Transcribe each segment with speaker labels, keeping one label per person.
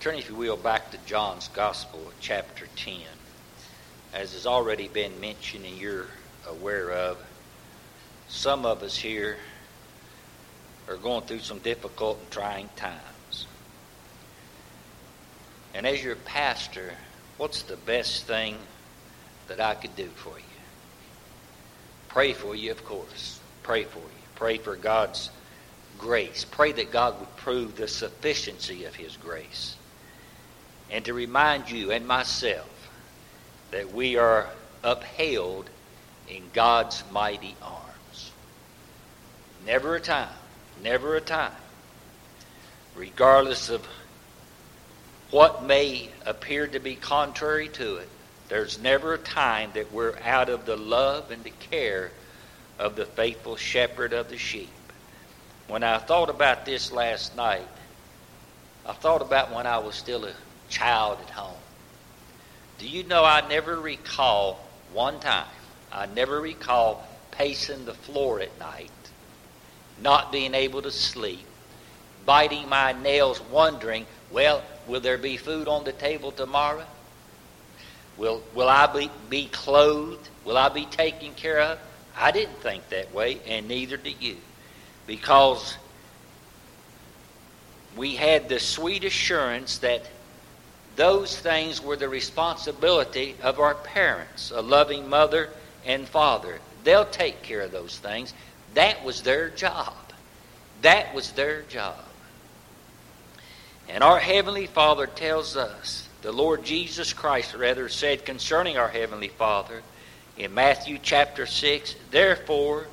Speaker 1: Turn, if you will, back to John's Gospel, chapter 10. As has already been mentioned and you're aware of, some of us here are going through some difficult and trying times. And as your pastor, what's the best thing that I could do for you? Pray for you, of course. Pray for you. Pray for God's grace. Pray that God would prove the sufficiency of His grace. And to remind you and myself that we are upheld in God's mighty arms. Never a time, regardless of what may appear to be contrary to it, there's never a time that we're out of the love and the care of the faithful shepherd of the sheep. When I thought about this last night, I thought about when I was still a child at home. Do you know I never recall pacing the floor at night, not being able to sleep, biting my nails, wondering, well, will there be food on the table tomorrow? Will I be clothed? Will I be taken care of? I didn't think that way, and neither do you. Because we had the sweet assurance that those things were the responsibility of our parents, a loving mother and father. They'll take care of those things. That was their job. That was their job. And our Heavenly Father tells us, the Lord Jesus Christ rather said concerning our Heavenly Father in Matthew chapter 6, Therefore,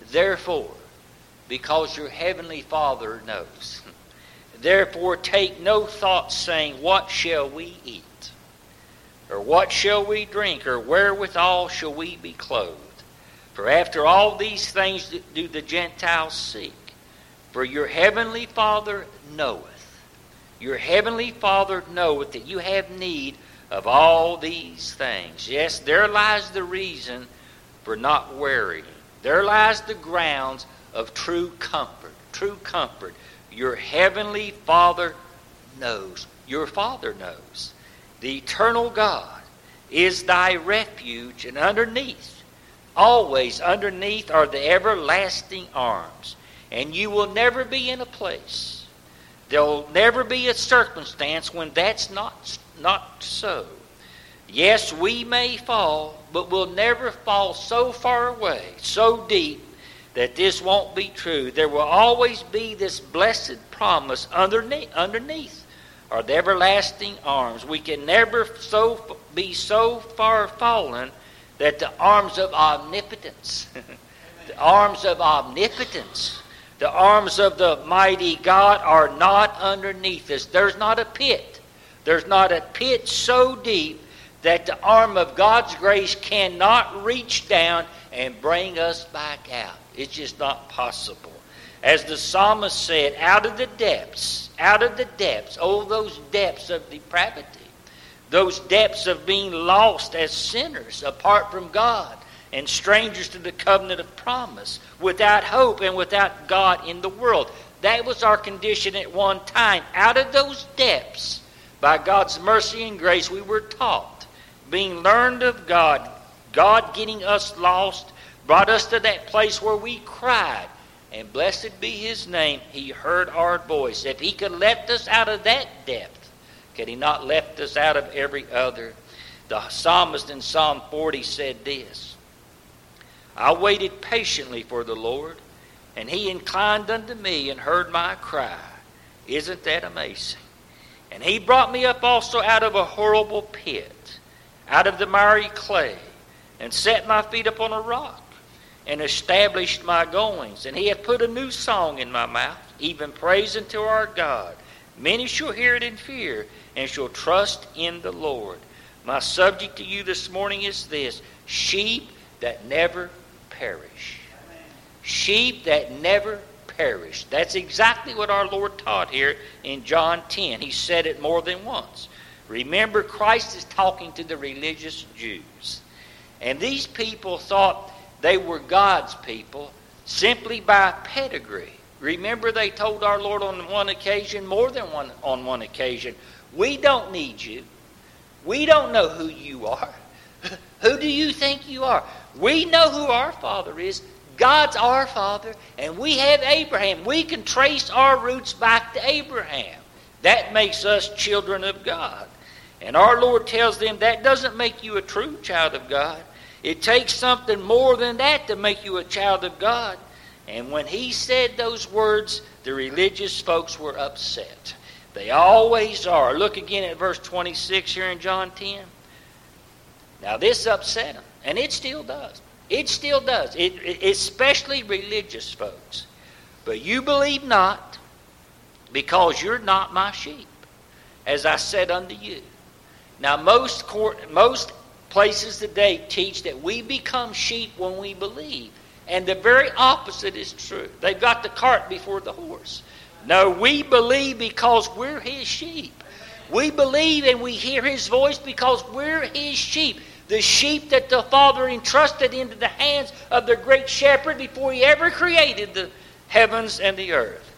Speaker 1: because your Heavenly Father knows, therefore take no thought saying, what shall we eat? Or what shall we drink? Or wherewithal shall we be clothed? For after all these things do the Gentiles seek. For your Heavenly Father knoweth. Your Heavenly Father knoweth that you have need of all these things. Yes, there lies the reason for not worrying. There lies the grounds of true comfort. True comfort. Your Heavenly Father knows. Your Father knows. The eternal God is thy refuge, and always underneath are the everlasting arms. And you will never be in a place. There'll never be a circumstance when that's not so. Yes, we may fall, but we'll never fall so far away, so deep, that this won't be true. There will always be this blessed promise underneath are the everlasting arms. We can never be so far fallen that the arms of omnipotence, the arms of the mighty God are not underneath us. There's not a pit. There's not a pit so deep that the arm of God's grace cannot reach down and bring us back out. It's just not possible. As the psalmist said, out of the depths, oh, those depths of depravity, those depths of being lost as sinners apart from God and strangers to the covenant of promise, without hope and without God in the world. That was our condition at one time. Out of those depths, by God's mercy and grace, we were taught, being learned of God, God getting us lost, brought us to that place where we cried. And blessed be His name, He heard our voice. If He could lift us out of that depth, could He not lift us out of every other? The psalmist in Psalm 40 said this, I waited patiently for the Lord, and He inclined unto me and heard my cry. Isn't that amazing? And He brought me up also out of a horrible pit, out of the miry clay, and set my feet upon a rock, and established my goings. And He hath put a new song in my mouth, even praise unto our God. Many shall hear it in fear, and shall trust in the Lord. My subject to you this morning is this: sheep that never perish. Sheep that never perish. That's exactly what our Lord taught here in John 10. He said it more than once. Remember, Christ is talking to the religious Jews. And these people thought they were God's people simply by pedigree. Remember, they told our Lord on one occasion, more than on one occasion, we don't need you. We don't know who you are. Who do you think you are? We know who our Father is. God's our Father, and we have Abraham. We can trace our roots back to Abraham. That makes us children of God. And our Lord tells them that doesn't make you a true child of God. It takes something more than that to make you a child of God. And when he said those words, the religious folks were upset. They always are. Look again at verse 26 here in John 10. Now this upset them, and it still does. It still does, especially religious folks. But you believe not, because you're not my sheep, as I said unto you. Now most places today teach that we become sheep when we believe. And the very opposite is true. They've got the cart before the horse. No, we believe because we're his sheep. We believe and we hear his voice because we're his sheep. The sheep that the Father entrusted into the hands of the great shepherd before he ever created the heavens and the earth.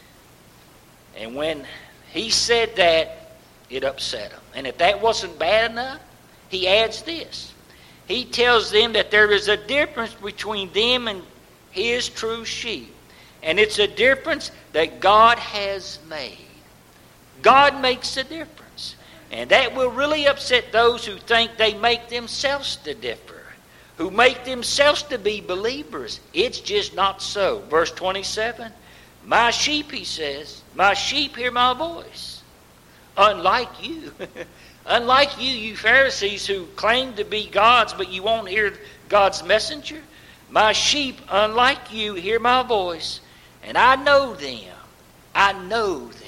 Speaker 1: And when he said that, it upset him. And if that wasn't bad enough, he adds this. He tells them that there is a difference between them and his true sheep. And it's a difference that God has made. God makes a difference. And that will really upset those who think they make themselves to differ, who make themselves to be believers. It's just not so. Verse 27, my sheep, he says, my sheep hear my voice. Unlike you. Unlike you, you Pharisees who claim to be God's, but you won't hear God's messenger. My sheep, unlike you, hear my voice, and I know them. I know them.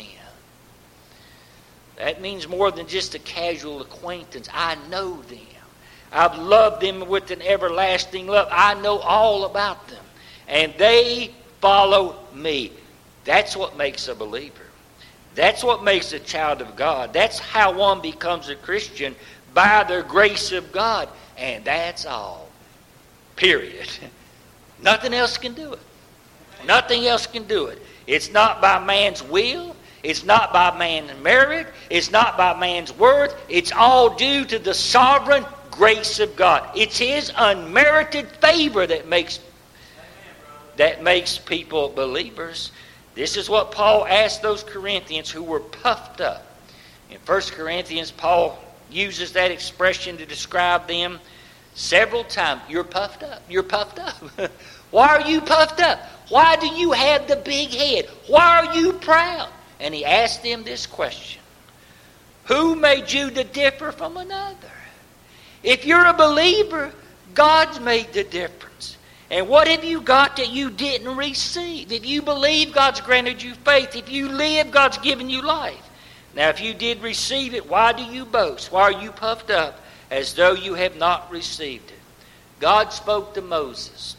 Speaker 1: That means more than just a casual acquaintance. I know them. I've loved them with an everlasting love. I know all about them. And they follow me. That's what makes a believer. That's what makes a child of God. That's how one becomes a Christian, by the grace of God. And that's all. Period. Nothing else can do it. Nothing else can do it. It's not by man's will. It's not by man's merit. It's not by man's worth. It's all due to the sovereign grace of God. It's his unmerited favor that makes people believers. This is what Paul asked those Corinthians who were puffed up. In 1 Corinthians, Paul uses that expression to describe them several times. You're puffed up. You're puffed up. Why are you puffed up? Why do you have the big head? Why are you proud? And he asked them this question. Who made you to differ from another? If you're a believer, God's made the difference. And what have you got that you didn't receive? If you believe, God's granted you faith. If you live, God's given you life. Now, if you did receive it, why do you boast? Why are you puffed up as though you have not received it? God spoke to Moses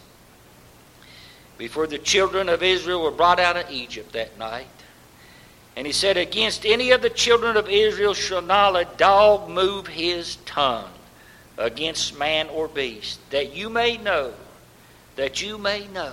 Speaker 1: before the children of Israel were brought out of Egypt that night. And he said, against any of the children of Israel shall not a dog move his tongue against man or beast, that you may know. That you may know.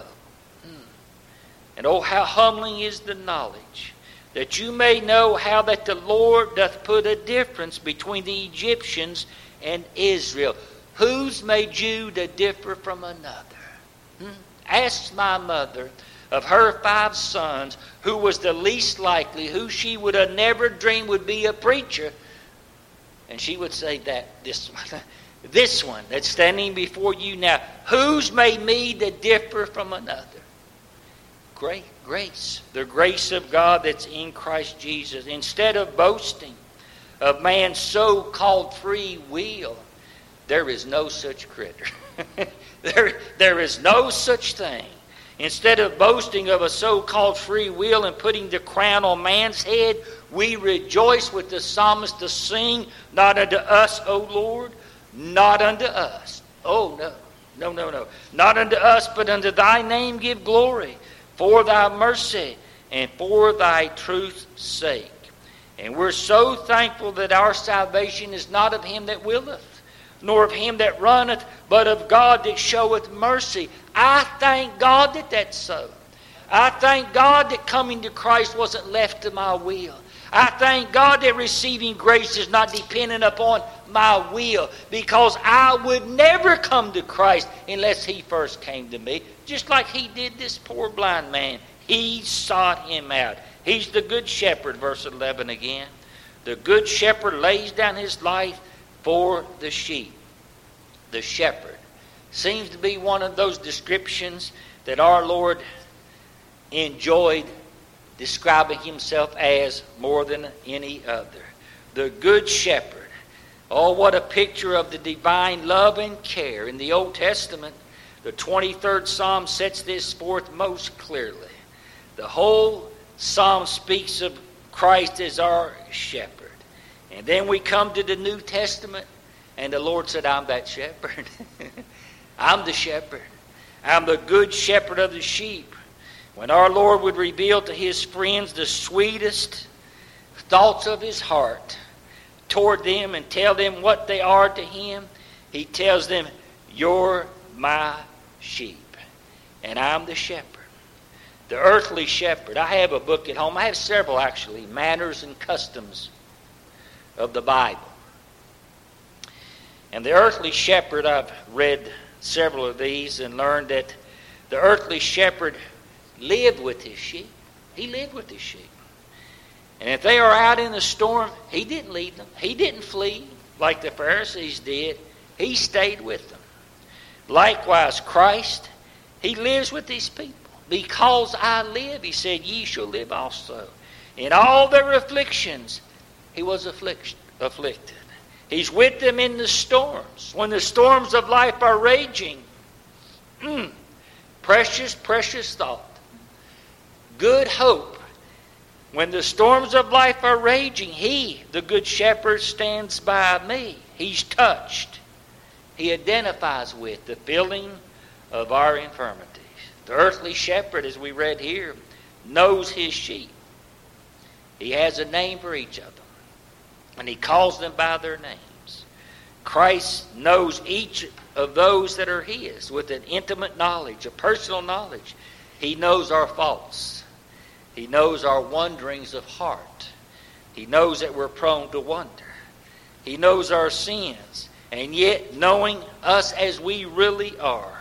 Speaker 1: And oh, how humbling is the knowledge, that you may know how that the Lord doth put a difference between the Egyptians and Israel. Who's made you to differ from another? Ask my mother of her 5 sons, who was the least likely, who she would have never dreamed would be a preacher. And she would say that, this one that's standing before you now, who's made me to differ from another? Great grace. The grace of God that's in Christ Jesus. Instead of boasting of man's so-called free will, there is no such critter. There is no such thing. Instead of boasting of a so-called free will and putting the crown on man's head, we rejoice with the psalmist to sing, not unto us, O Lord, not unto us. Oh, no. No. Not unto us, but unto thy name give glory, for thy mercy and for thy truth's sake. And we're so thankful that our salvation is not of him that willeth, nor of him that runneth, but of God that showeth mercy. I thank God that that's so. I thank God that coming to Christ wasn't left to my will. I thank God that receiving grace is not dependent upon my will, because I would never come to Christ unless He first came to me. Just like He did this poor blind man. He sought Him out. He's the good shepherd, verse 11 again. The good shepherd lays down his life for the sheep. The shepherd seems to be one of those descriptions that our Lord enjoyed describing Himself as more than any other. The good shepherd. Oh, what a picture of the divine love and care. In the Old Testament, the 23rd Psalm sets this forth most clearly. The whole Psalm speaks of Christ as our shepherd. And then we come to the New Testament, and the Lord said, I'm that shepherd. I'm the shepherd. I'm the good shepherd of the sheep. When our Lord would reveal to His friends the sweetest thoughts of His heart toward them and tell them what they are to Him, He tells them, you're my sheep, and I'm the shepherd. The earthly shepherd. I have a book at home. I have several, actually. Manners and Customs of the Bible. And the earthly shepherd, I've read several of these and learned that the earthly shepherd lived with his sheep. He lived with his sheep. And if they are out in the storm, He didn't leave them. He didn't flee like the Pharisees did. He stayed with them. Likewise, Christ, He lives with these people. Because I live, He said, ye shall live also. In all their afflictions, He was afflicted. He's with them in the storms. When the storms of life are raging. Precious, precious thought. Good hope. When the storms of life are raging, He, the good shepherd, stands by me. He's touched. He identifies with the feeling of our infirmities. The earthly shepherd, as we read here, knows his sheep. He has a name for each of them. And He calls them by their names. Christ knows each of those that are His with an intimate knowledge, a personal knowledge. He knows our faults. He knows our wanderings of heart. He knows that we're prone to wander. He knows our sins. And yet, knowing us as we really are,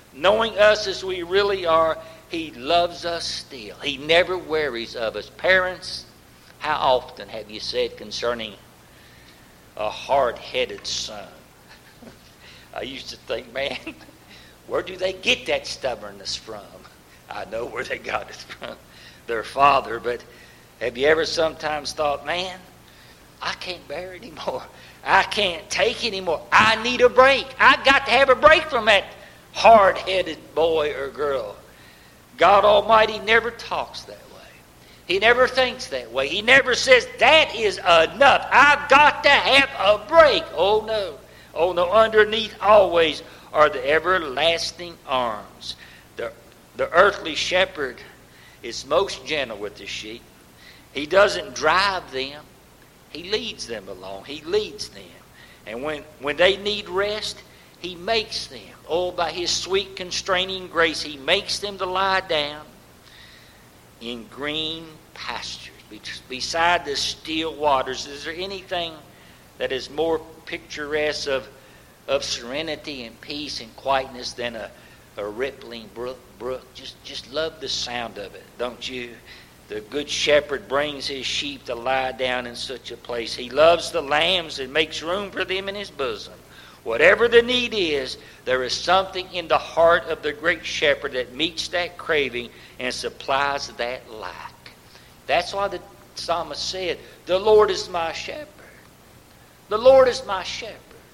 Speaker 1: He loves us still. He never wearies of us. Parents, how often have you said concerning a hard-headed son? I used to think, man, where do they get that stubbornness from? I know where they got it from. Their father. But have you ever sometimes thought, man, I can't bear it anymore. I can't take it anymore. I need a break. I got to have a break from that hard-headed boy or girl. God Almighty never talks that way. He never thinks that way. He never says, that is enough. I've got to have a break. Oh no. Oh no. Underneath always are the everlasting arms. The earthly shepherd is most gentle with the sheep. He doesn't drive them. He leads them along. He leads them. And when they need rest, He makes them. Oh, by His sweet constraining grace, He makes them to lie down in green pastures, beside the still waters. Is there anything that is more picturesque of serenity and peace and quietness than a rippling brook? Just love the sound of it, don't you? The good shepherd brings his sheep to lie down in such a place. He loves the lambs and makes room for them in His bosom. Whatever the need is, there is something in the heart of the great shepherd that meets that craving and supplies that lack. That's why the psalmist said, the Lord is my shepherd. The Lord is my shepherd.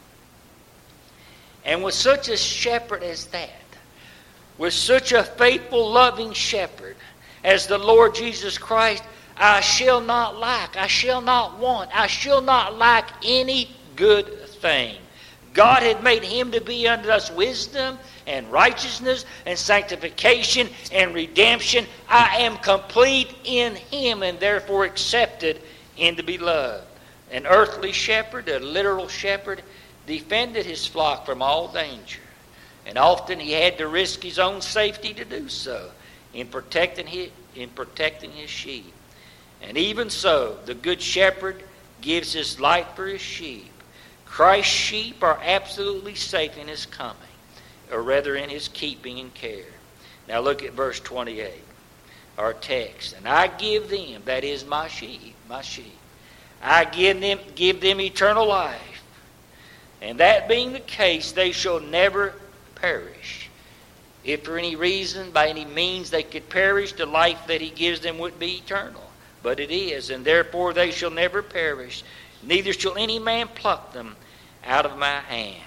Speaker 1: And with such a shepherd as that, with such a faithful, loving shepherd as the Lord Jesus Christ, I shall not lack, I shall not want, I shall not lack any good thing. God had made Him to be unto us wisdom and righteousness and sanctification and redemption. I am complete in Him and therefore accepted in the beloved. An earthly shepherd, a literal shepherd, defended his flock from all danger. And often he had to risk his own safety to do so. in protecting his sheep. And even so, the good shepherd gives his life for his sheep. Christ's sheep are absolutely safe in his coming, or rather in his keeping and care. Now look at verse 28, our text. And I give them, that is my sheep, I give them eternal life. And that being the case, they shall never perish. If for any reason, by any means they could perish, the life that he gives them would be eternal. But it is, and therefore they shall never perish, neither shall any man pluck them out of my hand.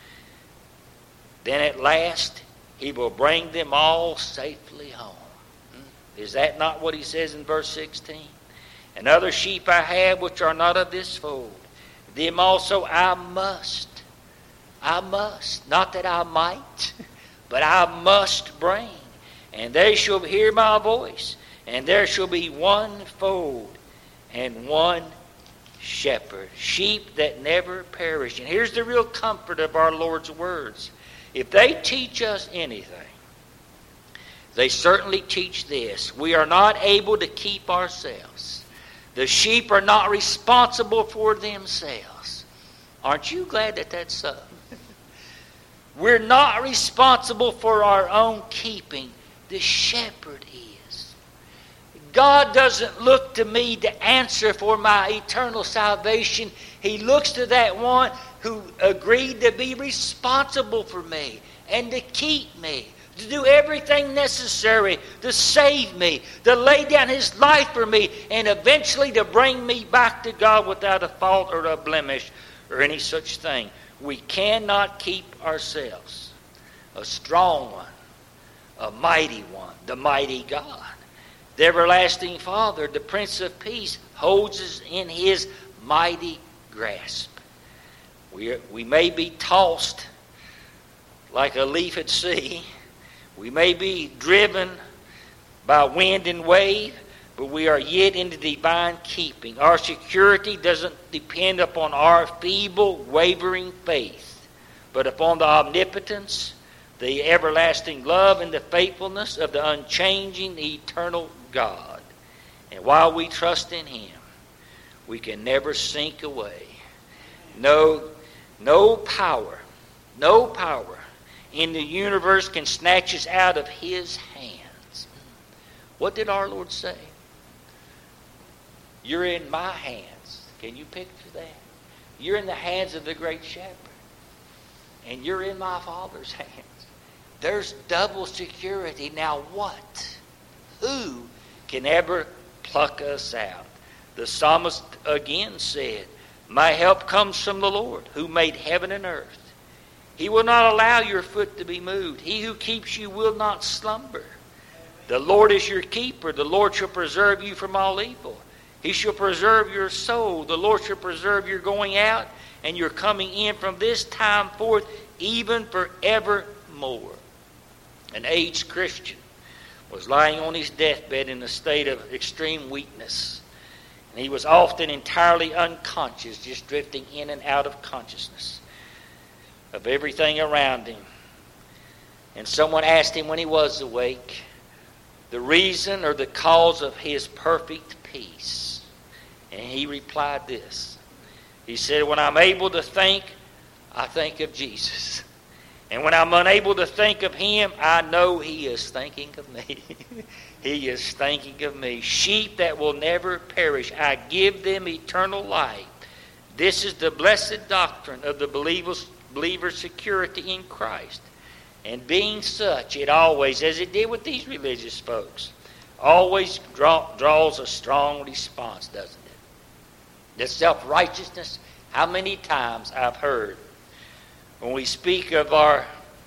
Speaker 1: Then at last he will bring them all safely home. Is that not what he says in verse 16? And other sheep I have which are not of this fold, them also I must, not that I might, but I must bring. And they shall hear my voice, and there shall be one fold and one shepherd, sheep that never perish. And here's the real comfort of our Lord's words. If they teach us anything, they certainly teach this. We are not able to keep ourselves. The sheep are not responsible for themselves. Aren't you glad that that's so? We're not responsible for our own keeping. The shepherd is. God doesn't look to me to answer for my eternal salvation. He looks to that one who agreed to be responsible for me and to keep me, to do everything necessary to save me, to lay down his life for me, and eventually to bring me back to God without a fault or a blemish or any such thing. We cannot keep ourselves. A strong one, a mighty one, the mighty God, the everlasting Father, the Prince of Peace, holds us in his mighty grasp. We may be tossed like a leaf at sea. We may be driven by wind and wave, but we are yet in the divine keeping. Our security doesn't depend upon our feeble, wavering faith, but upon the omnipotence, the everlasting love, and the faithfulness of the unchanging, eternal God. And while we trust in him, we can never sink away. No power in the universe can snatch us out of his hands. What did our Lord say? You're in my hands. Can you picture that? You're in the hands of the great shepherd. And you're in my Father's hands. There's double security. Now what? Who can ever pluck us out? The psalmist again said, my help comes from the Lord, who made heaven and earth. He will not allow your foot to be moved. He who keeps you will not slumber. The Lord is your keeper. The Lord shall preserve you from all evil. He shall preserve your soul. The Lord shall preserve your going out and your coming in from this time forth, even forevermore. An aged Christian was lying on his deathbed in a state of extreme weakness. And he was often entirely unconscious, just drifting in and out of consciousness of everything around him. And someone asked him when he was awake the reason or the cause of his perfect peace. And he replied this. He said, when I'm able to think, I think of Jesus. And when I'm unable to think of him, I know he is thinking of me. He is thinking of me. Sheep that will never perish, I give them eternal life. This is the blessed doctrine of the believer's security in Christ. And being such, it always, as it did with these religious folks, always draws a strong response, doesn't it? The self-righteousness, how many times I've heard when we speak of our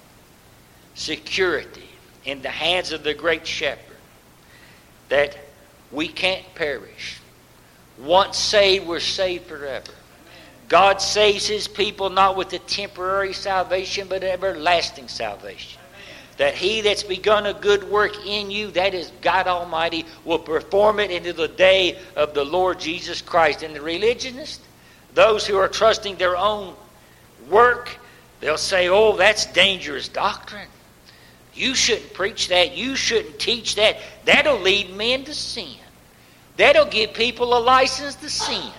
Speaker 1: security in the hands of the great shepherd, that we can't perish. Once saved, we're saved forever. God saves his people not with a temporary salvation, but everlasting salvation. That he that's begun a good work in you, that is God Almighty, will perform it into the day of the Lord Jesus Christ. And the religionists, those who are trusting their own work, they'll say, oh, that's dangerous doctrine. You shouldn't preach that. You shouldn't teach that. That'll lead men to sin. That'll give people a license to sin.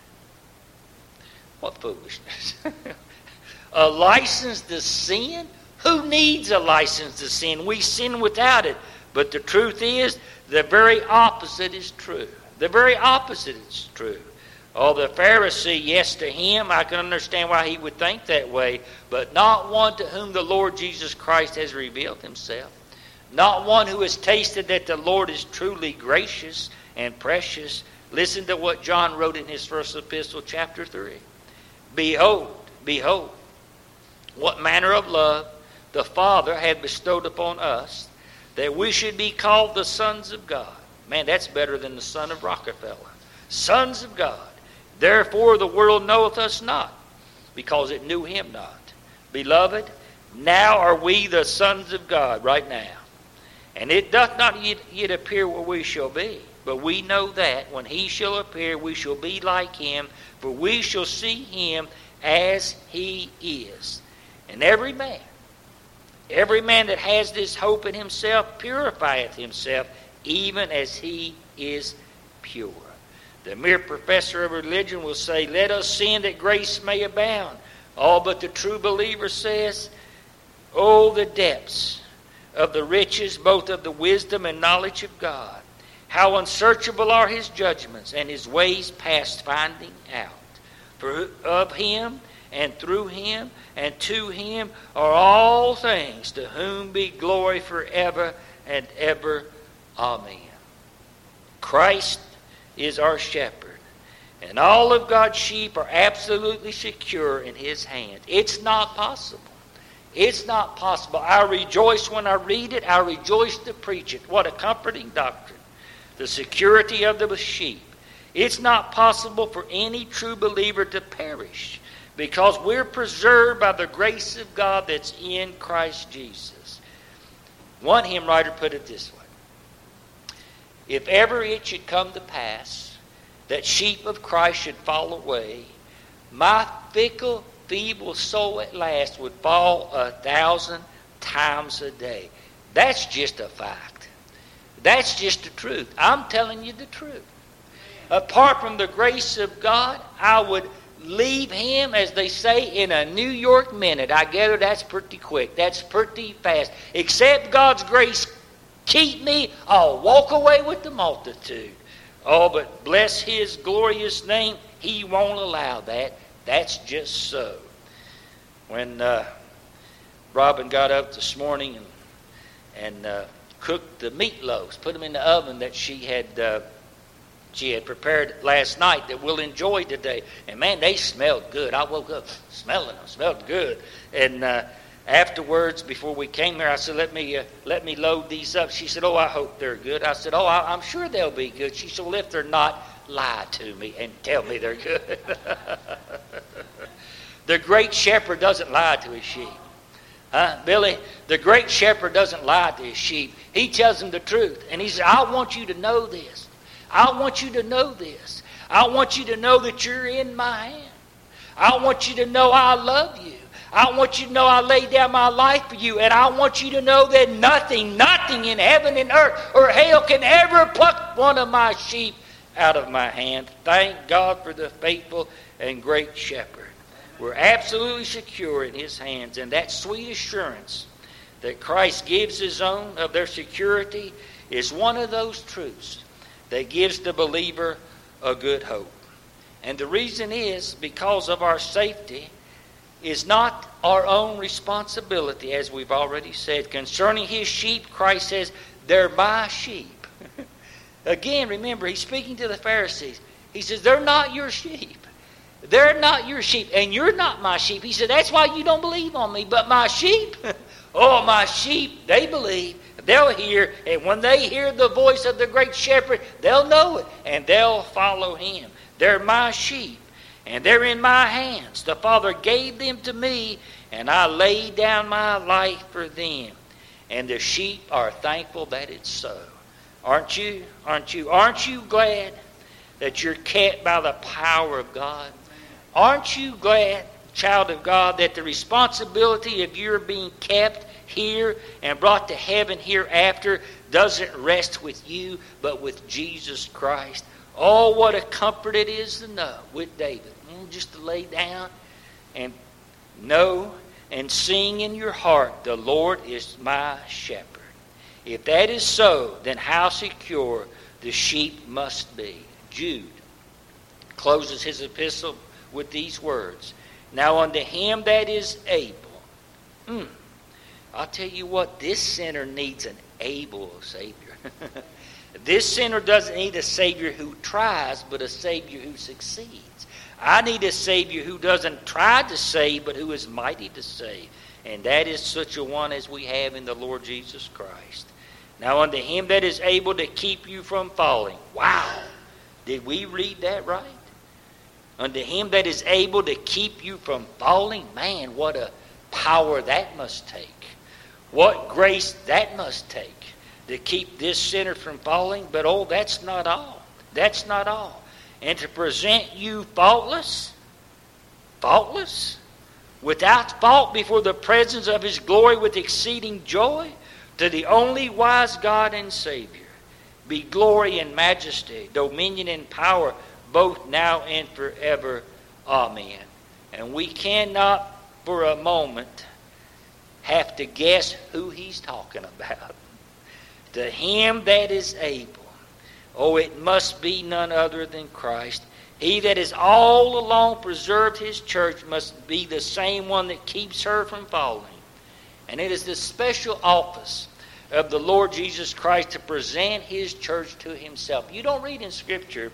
Speaker 1: What foolishness. A license to sin? Who needs a license to sin? We sin without it. But the truth is, the very opposite is true. The very opposite is true. Oh, the Pharisee, yes, to him, I can understand why he would think that way, but not one to whom the Lord Jesus Christ has revealed himself. Not one who has tasted that the Lord is truly gracious and precious. Listen to what John wrote in his first epistle, chapter 3. Behold, behold, what manner of love the Father hath bestowed upon us, that we should be called the sons of God. Man, that's better than the son of Rockefeller. Sons of God. Therefore the world knoweth us not, because it knew him not. Beloved, now are we the sons of God, right now. And it doth not yet appear what we shall be. But we know that when he shall appear, we shall be like him, for we shall see him as he is. And every man that has this hope in himself purifieth himself, even as he is pure. The mere professor of religion will say, let us sin that grace may abound. Oh, but the true believer says, oh, the depths of the riches, both of the wisdom and knowledge of God. How unsearchable are his judgments, and his ways past finding out. For of him, and through him, and to him are all things, to whom be glory forever and ever. Amen. Christ is our shepherd, and all of God's sheep are absolutely secure in his hand. It's not possible. It's not possible. I rejoice when I read it. I rejoice to preach it. What a comforting doctrine. The security of the sheep. It's not possible for any true believer to perish, because we're preserved by the grace of God that's in Christ Jesus. One hymn writer put it this way. If ever it should come to pass that sheep of Christ should fall away, my fickle, feeble soul at last would fall 1,000 times a day. That's just a fact. That's just the truth. I'm telling you the truth. Apart from the grace of God, I would leave him, as they say, in a New York minute. I gather that's pretty quick. That's pretty fast. Except God's grace keep me, I'll walk away with the multitude. Oh, but bless his glorious name, he won't allow that. That's just so. When Robin got up this morning and cooked the meatloaves, put them in the oven that she had prepared last night that we'll enjoy today. And man, they smelled good. I woke up smelling them, smelled good. And afterwards, before we came here, I said, let me load these up. She said, oh, I hope they're good. I said, oh, I'm sure they'll be good. She said, well, if they're not, lie to me and tell me they're good. The great shepherd doesn't lie to his sheep. Billy, the great shepherd doesn't lie to his sheep. He tells them the truth. And he says, I want you to know this. I want you to know this. I want you to know that you're in my hand. I want you to know I love you. I want you to know I laid down my life for you. And I want you to know that nothing in heaven and earth or hell can ever pluck one of my sheep out of my hand. Thank God for the faithful and great shepherd. We're absolutely secure in his hands. And that sweet assurance that Christ gives his own of their security is one of those truths that gives the believer a good hope. And the reason is because of our safety is not our own responsibility, as we've already said. Concerning his sheep, Christ says, they're my sheep. Again, remember, he's speaking to the Pharisees. He says, they're not your sheep. They're not your sheep, and you're not my sheep. He said, that's why you don't believe on me. But my sheep, oh, my sheep, they believe. They'll hear, and when they hear the voice of the great shepherd, they'll know it, and they'll follow him. They're my sheep, and they're in my hands. The Father gave them to me, and I laid down my life for them. And the sheep are thankful that it's so. Aren't you? Aren't you? Aren't you glad that you're kept by the power of God? Aren't you glad, child of God, that the responsibility of your being kept here and brought to heaven hereafter doesn't rest with you, but with Jesus Christ. Oh, what a comfort it is to know with David. Just to lay down and know and sing in your heart, the Lord is my shepherd. If that is so, then how secure the sheep must be. Jude closes his epistle with these words. Now unto him that is able. I'll tell you what, this sinner needs an able Savior. This sinner doesn't need a Savior who tries, but a Savior who succeeds. I need a Savior who doesn't try to save, but who is mighty to save. And that is such a one as we have in the Lord Jesus Christ. Now unto him that is able to keep you from falling. Wow! Did we read that right? Unto him that is able to keep you from falling. Man, what a power that must take. What grace that must take to keep this sinner from falling. But oh, that's not all. That's not all. And to present you faultless, without fault before the presence of his glory with exceeding joy, to the only wise God and Savior, be glory and majesty, dominion and power, both now and forever. Amen. And we cannot for a moment have to guess who he's talking about. To him that is able. Oh, it must be none other than Christ. He that has all along preserved his church must be the same one that keeps her from falling. And it is the special office of the Lord Jesus Christ to present his church to himself. You don't read in Scripture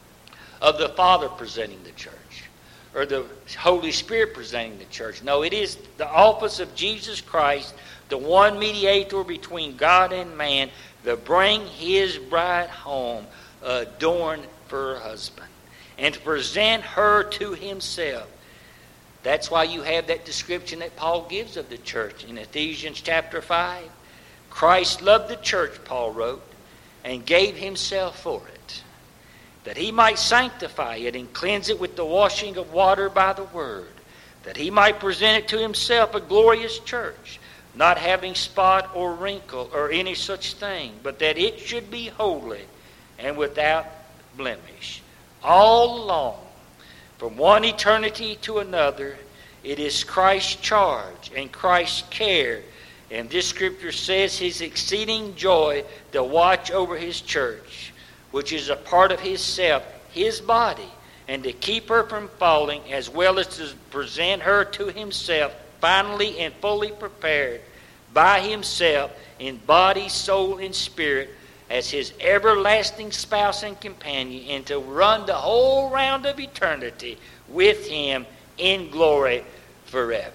Speaker 1: of the Father presenting the church or the Holy Spirit presenting the church. No, it is the office of Jesus Christ, the one mediator between God and man, to bring his bride home adorned for her husband and to present her to himself. That's why you have that description that Paul gives of the church in Ephesians chapter 5. Christ loved the church, Paul wrote, and gave himself for it, that he might sanctify it and cleanse it with the washing of water by the word, that he might present it to himself a glorious church, not having spot or wrinkle or any such thing, but that it should be holy and without blemish. All along, from one eternity to another, it is Christ's charge and Christ's care. And this Scripture says his exceeding joy to watch over his church, which is a part of his self, his body, and to keep her from falling, as well as to present her to himself, finally and fully prepared by himself in body, soul, and spirit, as his everlasting spouse and companion, and to run the whole round of eternity with him in glory forever.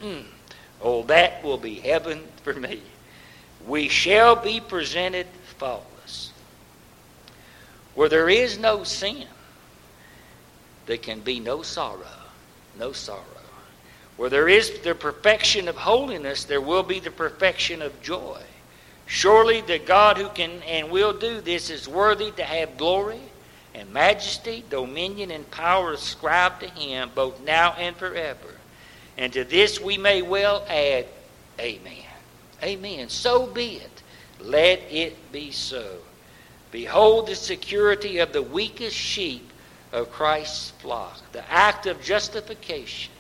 Speaker 1: Oh, that will be heaven for me. We shall be presented faultless. Where there is no sin, there can be no sorrow. No sorrow. Where there is the perfection of holiness, there will be the perfection of joy. Surely the God who can and will do this is worthy to have glory and majesty, dominion, and power ascribed to him, both now and forever. And to this we may well add, Amen. Amen. So be it. Let it be so. Behold the security of the weakest sheep of Christ's flock. The act of justification.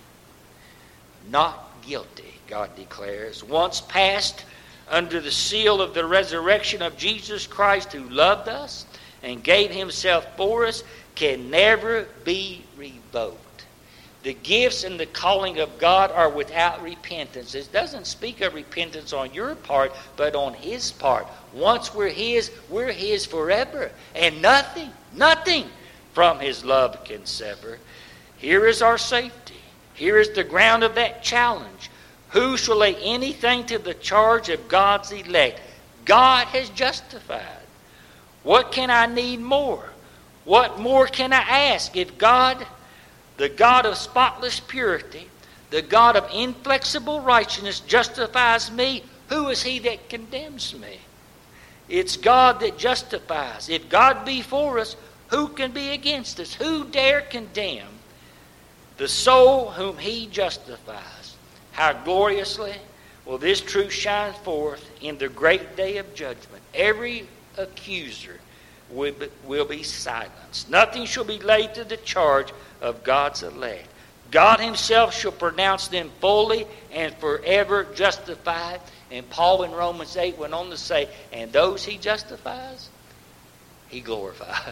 Speaker 1: Not guilty, God declares. Once passed under the seal of the resurrection of Jesus Christ, who loved us and gave himself for us, can never be revoked. The gifts and the calling of God are without repentance. It doesn't speak of repentance on your part, but on his part. Once we're his forever. And nothing from his love can sever. Here is our safety. Here is the ground of that challenge. Who shall lay anything to the charge of God's elect? God has justified. What can I need more? What more can I ask? If God, the God of spotless purity, the God of inflexible righteousness, justifies me, who is he that condemns me? It's God that justifies. If God be for us, who can be against us? Who dare condemn the soul whom he justifies? How gloriously will this truth shine forth in the great day of judgment. Every accuser will be silenced. Nothing shall be laid to the charge of God's elect. God himself shall pronounce them fully and forever justified. And Paul in Romans 8 went on to say, and those he justifies, he glorifies.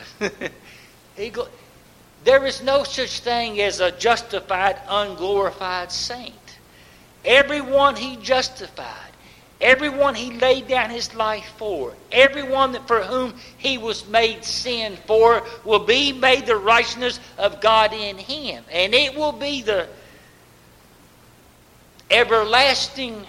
Speaker 1: There is no such thing as a justified, unglorified saint. Everyone he justified, everyone he laid down his life for, everyone for whom he was made sin for, will be made the righteousness of God in him. And it will be the everlasting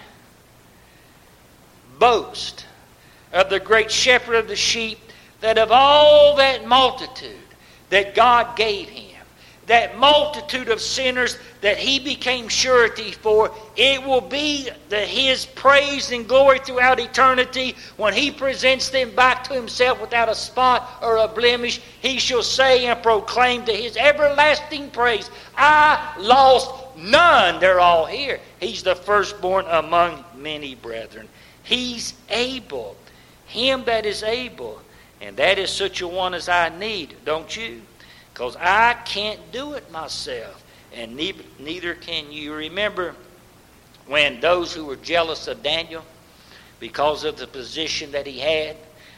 Speaker 1: boast of the great shepherd of the sheep, that of all that multitude that God gave him, that multitude of sinners that he became surety for, it will be his praise and glory throughout eternity. When he presents them back to himself without a spot or a blemish, he shall say and proclaim to his everlasting praise, I lost none. They're all here. He's the firstborn among many brethren. He's able. Him that is able. And that is such a one as I need, don't you? Because I can't do it myself. And neither can you. Remember when those who were jealous of Daniel because of the position that he had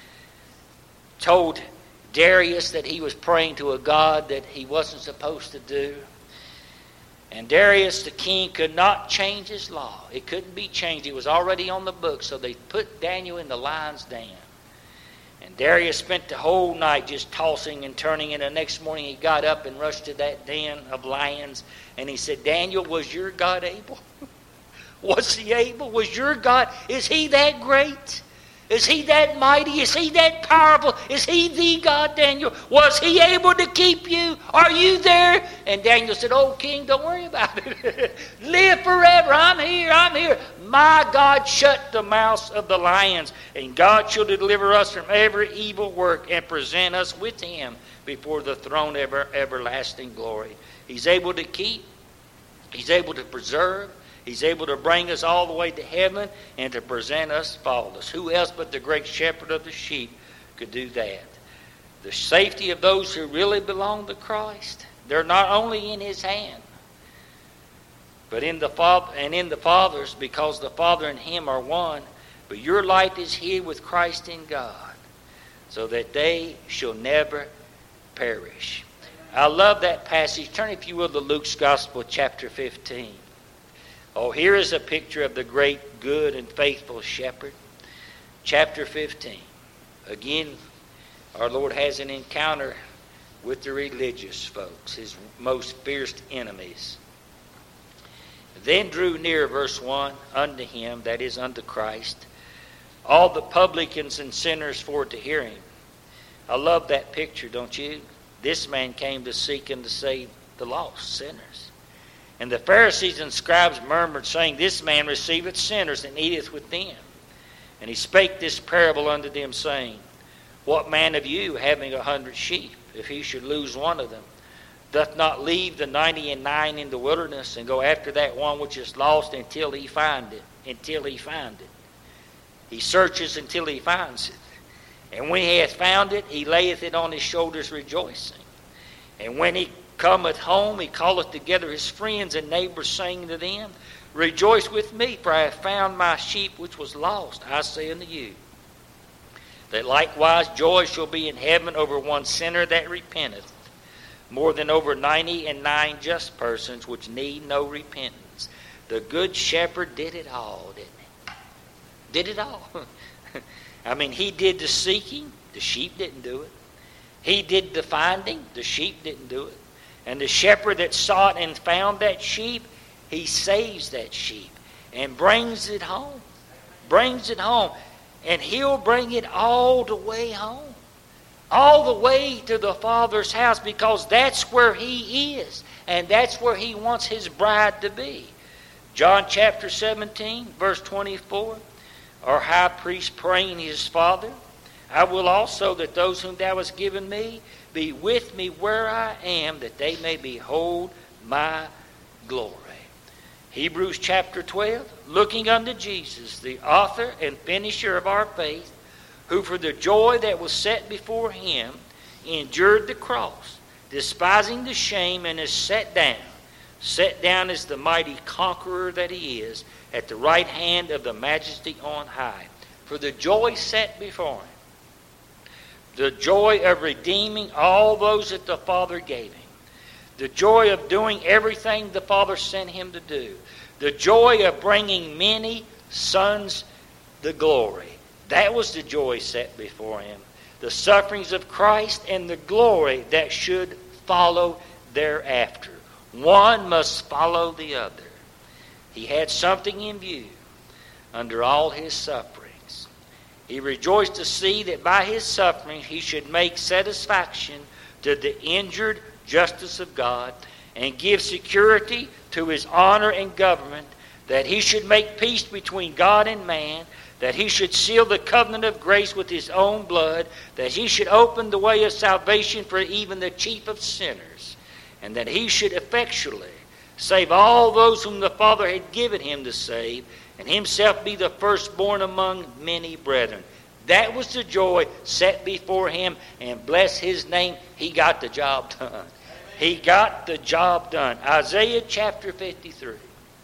Speaker 1: told Darius that he was praying to a God that he wasn't supposed to do. And Darius the king could not change his law. It couldn't be changed. It was already on the book. So they put Daniel in the lion's den. And Darius spent the whole night just tossing and turning. And the next morning he got up and rushed to that den of lions. And he said, Daniel, was your God able? Was he able? Was your God? Is he that great? Is he that mighty? Is he that powerful? Is he the God, Daniel? Was he able to keep you? Are you there? And Daniel said, oh, king, don't worry about it. Live forever. I'm here. I'm here. My God shut the mouths of the lions, and God shall deliver us from every evil work and present us with him before the throne of everlasting glory. He's able to keep. He's able to preserve. He's able to bring us all the way to heaven and to present us faultless. Who else but the great shepherd of the sheep could do that? The safety of those who really belong to Christ, they're not only in his hand, but in the Father and in the Father's, because the Father and him are one. But your life is hid with Christ in God, so that they shall never perish. I love that passage. Turn, if you will, to Luke's Gospel, chapter 15. Oh, here is a picture of the great, good, and faithful shepherd. Chapter 15. Again, our Lord has an encounter with the religious folks, his most fierce enemies. Then drew near, verse 1, unto him, that is, unto Christ, all the publicans and sinners for to hear him. I love that picture, don't you? This man came to seek and to save the lost sinners. And the Pharisees and scribes murmured, saying, this man receiveth sinners and eateth with them. And he spake this parable unto them, saying, what man of you, having 100 sheep, if he should lose one of them, doth not leave the 99 in the wilderness and go after that one which is lost until he find it? He searches until he finds it. And when he hath found it, he layeth it on his shoulders rejoicing. And when he cometh home, he calleth together his friends and neighbors, saying to them, rejoice with me, for I have found my sheep which was lost. I say unto you, that likewise joy shall be in heaven over one sinner that repenteth, more than over 99 just persons which need no repentance. The good shepherd did it all, didn't he? Did it all. I mean, he did the seeking. The sheep didn't do it. He did the finding. The sheep didn't do it. And the shepherd that sought and found that sheep, he saves that sheep and brings it home. Brings it home. And he'll bring it all the way home. All the way to the Father's house, because that's where he is. And that's where he wants his bride to be. John chapter 17, verse 24. Our high priest praying his Father, I will also that those whom thou hast given me be with me where I am, that they may behold my glory. Hebrews chapter 12, looking unto Jesus, the author and finisher of our faith, who for the joy that was set before him endured the cross, despising the shame, and is set down as the mighty conqueror that he is, at the right hand of the Majesty on high. For the joy set before him, the joy of redeeming all those that the Father gave him, the joy of doing everything the Father sent him to do, the joy of bringing many sons to glory. That was the joy set before him. The sufferings of Christ and the glory that should follow thereafter. One must follow the other. He had something in view under all his sufferings. He rejoiced to see that by his suffering he should make satisfaction to the injured justice of God, and give security to his honor and government, that he should make peace between God and man, that he should seal the covenant of grace with his own blood, that he should open the way of salvation for even the chief of sinners, and that he should effectually save all those whom the Father had given him to save, and himself be the firstborn among many brethren. That was the joy set before him, and bless his name, he got the job done. He got the job done. Isaiah chapter 53.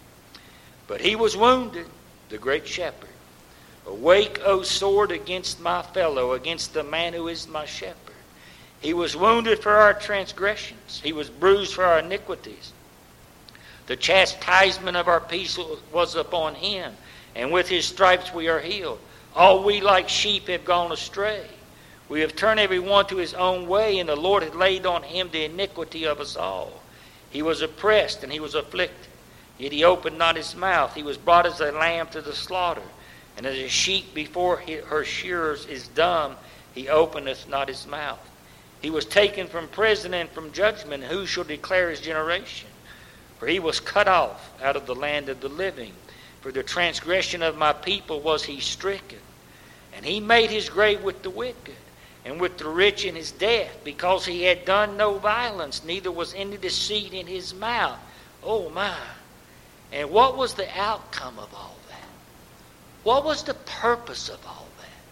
Speaker 1: But he was wounded, the great shepherd. Awake, O sword, against my fellow, against the man who is my shepherd. He was wounded for our transgressions. He was bruised for our iniquities. The chastisement of our peace was upon him, and with his stripes we are healed. All we like sheep have gone astray. We have turned every one to his own way, and the Lord had laid on him the iniquity of us all. He was oppressed, and he was afflicted, yet he opened not his mouth. He was brought as a lamb to the slaughter, and as a sheep before her shearers is dumb, he openeth not his mouth. He was taken from prison and from judgment. Who shall declare his generation? For he was cut off out of the land of the living. For the transgression of my people was he stricken. And he made his grave with the wicked, and with the rich in his death, because he had done no violence, neither was any deceit in his mouth. Oh my. And what was the outcome of all that? What was the purpose of all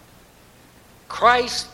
Speaker 1: that? Christ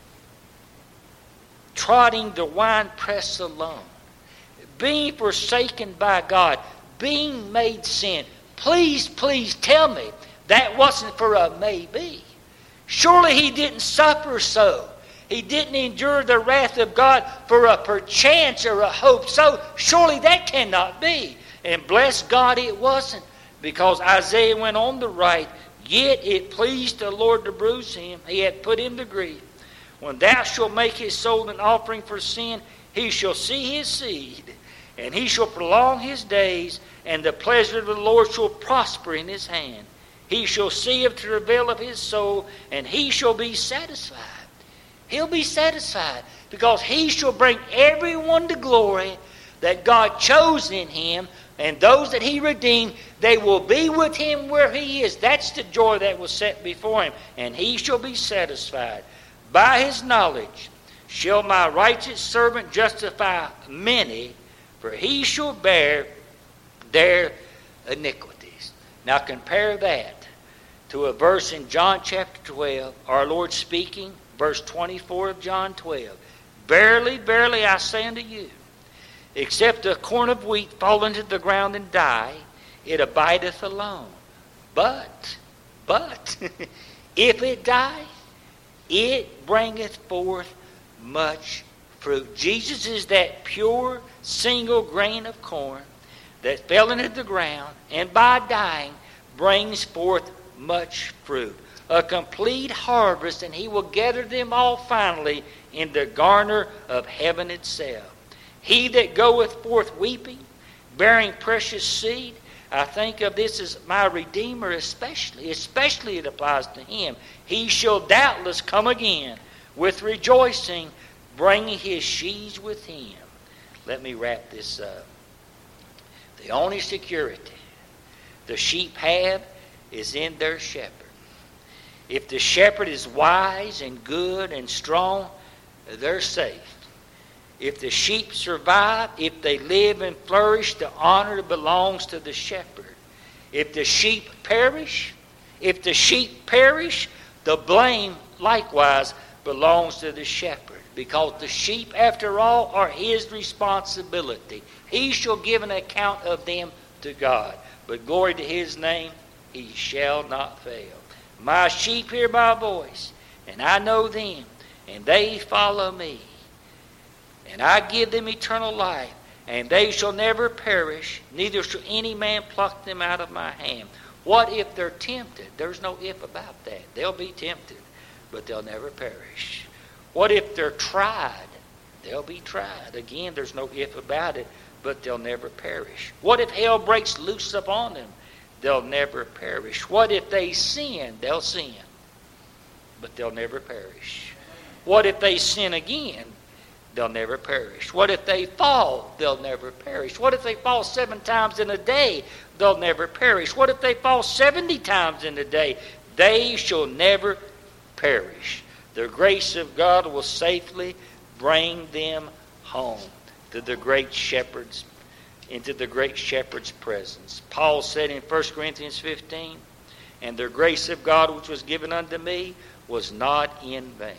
Speaker 1: trotting the winepress alone, being forsaken by God, being made sin. Please, please tell me that wasn't for a maybe. Surely he didn't suffer so. He didn't endure the wrath of God for a perchance or a hope so. Surely that cannot be. And bless God it wasn't, because Isaiah went on to write, yet it pleased the Lord to bruise him. He had put him to grief. When thou shalt make his soul an offering for sin, he shall see his seed, and he shall prolong his days, and the pleasure of the Lord shall prosper in his hand. He shall see of the travail of his soul, and he shall be satisfied. He'll be satisfied, because he shall bring everyone to glory that God chose in him, and those that he redeemed, they will be with him where he is. That's the joy that was set before him. And he shall be satisfied. By his knowledge shall my righteous servant justify many, for he shall bear their iniquities. Now compare that to a verse in John chapter 12, our Lord speaking, verse 24 of John 12. Verily, verily, I say unto you, except a corn of wheat fall into the ground and die, it abideth alone. But, if it die, it bringeth forth much fruit. Jesus is that pure single grain of corn that fell into the ground, and by dying brings forth much fruit. A complete harvest, and he will gather them all finally in the garner of heaven itself. He that goeth forth weeping, bearing precious seed, I think of this as my Redeemer especially it applies to him. He shall doubtless come again with rejoicing, bringing his sheaves with him. Let me wrap this up. The only security the sheep have is in their shepherd. If the shepherd is wise and good and strong, they're safe. If the sheep survive, if they live and flourish, the honor belongs to the shepherd. If the sheep perish, the blame likewise belongs to the shepherd. Because the sheep, after all, are his responsibility. He shall give an account of them to God. But glory to his name, he shall not fail. My sheep hear my voice, and I know them, and they follow me. And I give them eternal life, and they shall never perish, neither shall any man pluck them out of my hand. What if they're tempted? There's no if about that. They'll be tempted, but they'll never perish. What if they're tried? They'll be tried. Again, there's no if about it, but they'll never perish. What if hell breaks loose upon them? They'll never perish. What if they sin? They'll sin, but they'll never perish. What if they sin again? They'll never perish. What if they fall? They'll never perish. What if they fall 7 times in a day? They'll never perish. What if they fall 70 times in a day? They shall never perish. The grace of God will safely bring them home to the great shepherd's, into the great shepherd's presence. Paul said in 1 Corinthians 15, and the grace of God which was given unto me was not in vain.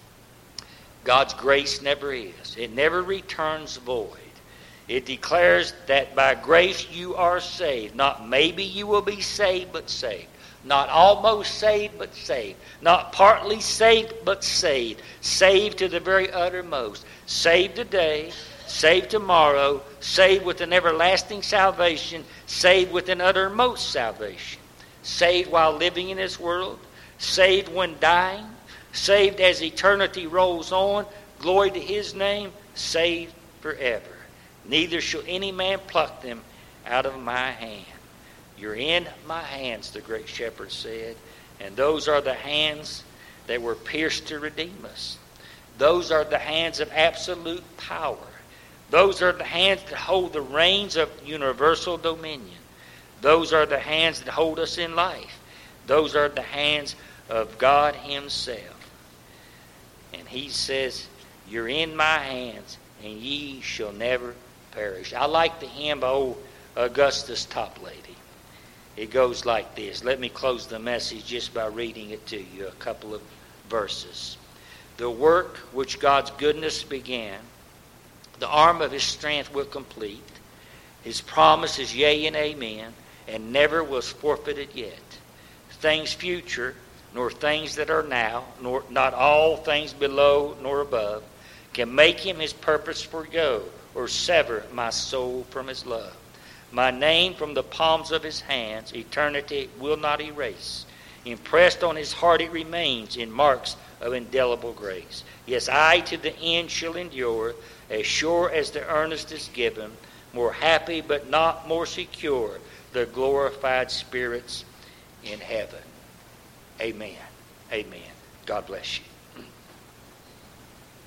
Speaker 1: God's grace never is. It never returns void. It declares that by grace you are saved. Not maybe you will be saved, but saved. Not almost saved, but saved. Not partly saved, but saved. Saved to the very uttermost. Saved today, saved tomorrow, saved with an everlasting salvation, saved with an uttermost salvation. Saved while living in this world, saved when dying, saved as eternity rolls on, glory to his name, saved forever. Neither shall any man pluck them out of my hand. You're in my hands, the great shepherd said, and those are the hands that were pierced to redeem us. Those are the hands of absolute power. Those are the hands that hold the reins of universal dominion. Those are the hands that hold us in life. Those are the hands of God himself. And he says, you're in my hands, and ye shall never perish. I like the hymn by old Augustus Toplady. It goes like this. Let me close the message just by reading it to you, a couple of verses. The work which God's goodness began, the arm of his strength will complete. His promise is yea and amen, and never was forfeited yet. Things future, nor things that are now, nor not all things below nor above, can make him his purpose forego, or sever my soul from his love. My name from the palms of his hands, eternity will not erase. Impressed on his heart it remains in marks of indelible grace. Yes, I to the end shall endure, as sure as the earnest is given, more happy but not more secure, the glorified spirits in heaven. Amen. Amen. God bless you.